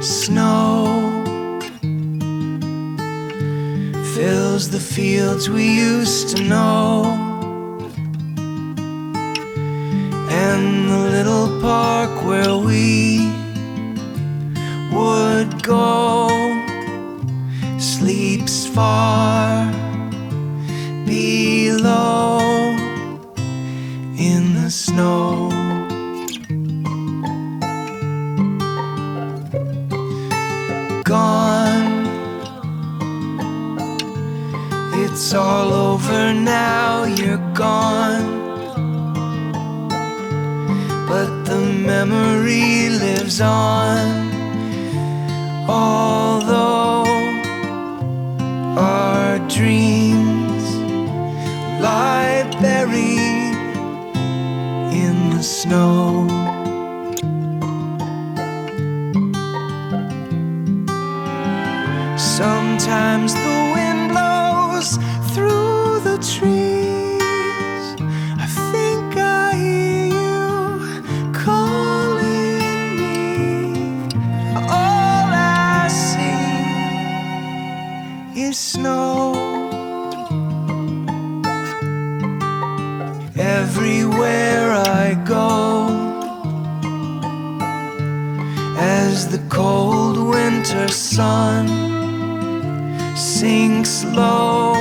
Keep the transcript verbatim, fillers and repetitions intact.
Snow fills the fields we used to know, and the little park where we would go sleeps far below in the snow. Gone, it's all over now, you're gone, but the memory lives on. Although our dreams lie buried in the snow. Sometimes the wind blows through the trees. I think I hear you calling me. All I see is snow. Everywhere I go, as the cold winter sun sinks low